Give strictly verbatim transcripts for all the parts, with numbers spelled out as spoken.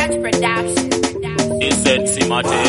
Scratch Production. He said Simate.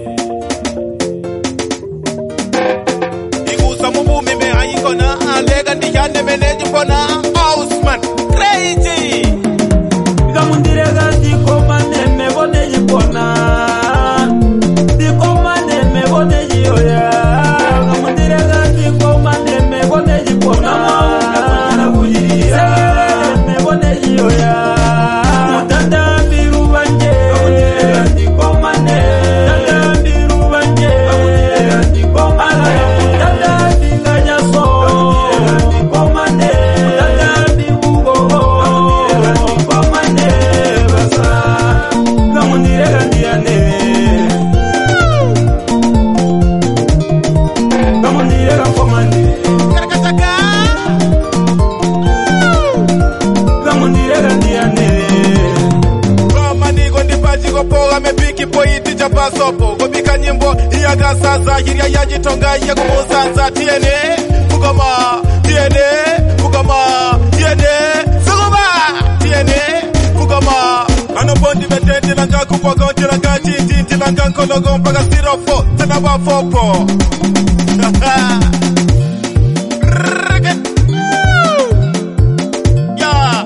Igusa mubumi me ayikona alega ndiyane meneji pona Osman crazy. Gamundire gati komane me boneji pona. Di komane me boneji oya. Gamundire gati komane me boneji pona. Gamundire bujira me boneji oya. Mutanda biru banje. Gamundire gati komane. Mutanda biru banje. Gamundire gati komane. Mutanda bingaja so. Gamundire gati komane. Mutanda bibugo. Gamundire gati komane. Basa. Gamundire gati ane. Gamundire gati komane. Karakataka. Gamundire gati ane. Romani gondi paji go poga me piki poiti chapa sopo. Go bika nyimbo iyaga sasa hiria yajitonga yago muzanza tiene. Fugama tiene. Fugama tiene. Sugama tiene. Fugama. Ano bondi betende langa kupogo tilanga chiti tilanga kologo mpaka sirofo. Tena ba fopo. Yeah.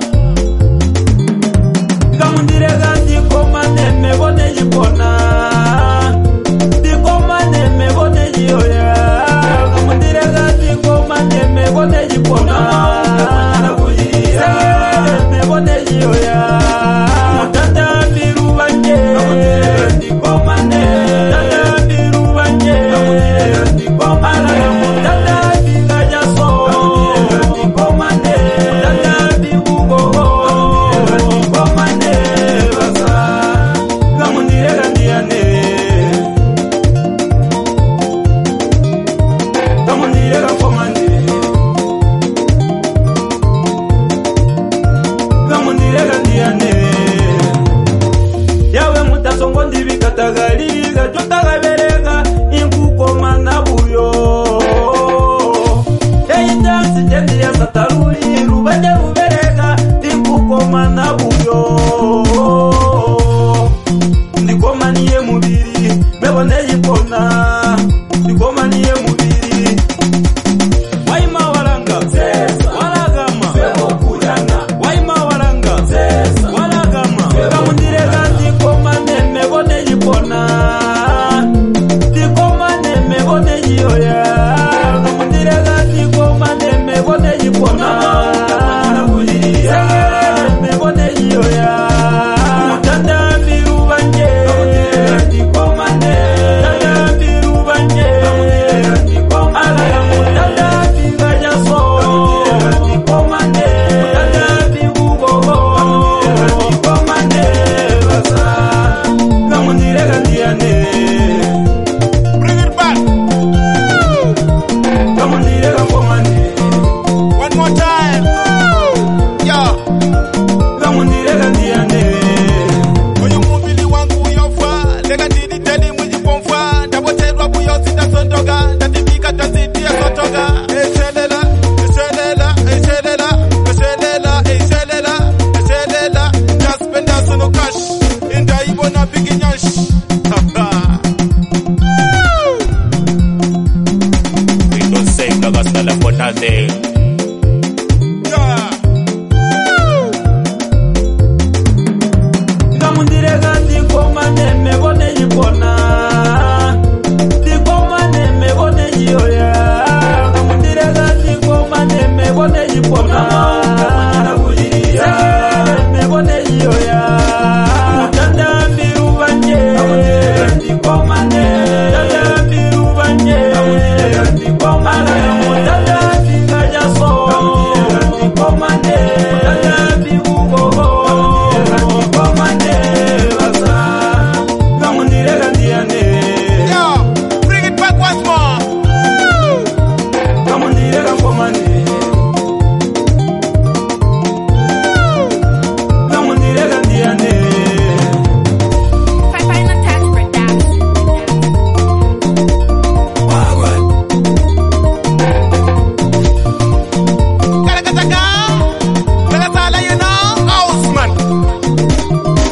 Gamundire gati komane me boneji pona. Di komane me boneji oya. Gamundire gati komane me boneji pona. Gamundire bujira me boneji oya. Mutanda biru banje. Gamundire gati komane. Mutanda biru banje. Gamundire gati komane.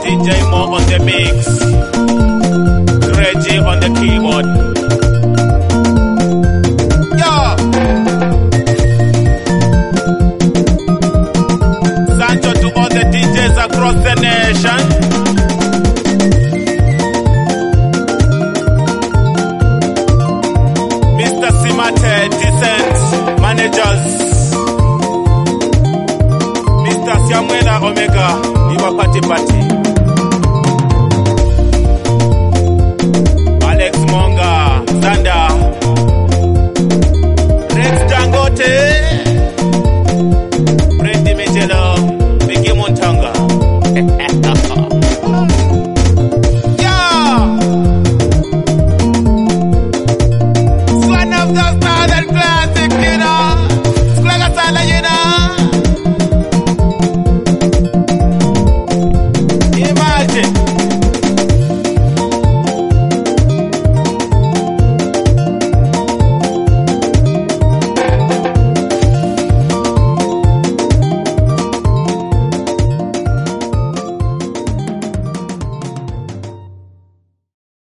D J Mo on the mix, Reggie on the keyboard. Yeah. Sancho to all the D Js across the nation. Mister Simate, decent managers. Mister Siamwela Omega, Iwa Party Party. Alex Monga, Zanda. Rex Dangote. Freddy Mejelo, Biggie Montanga. Yeah. It's one of those southern classic, you know. It's like a salad, you know. Imagine.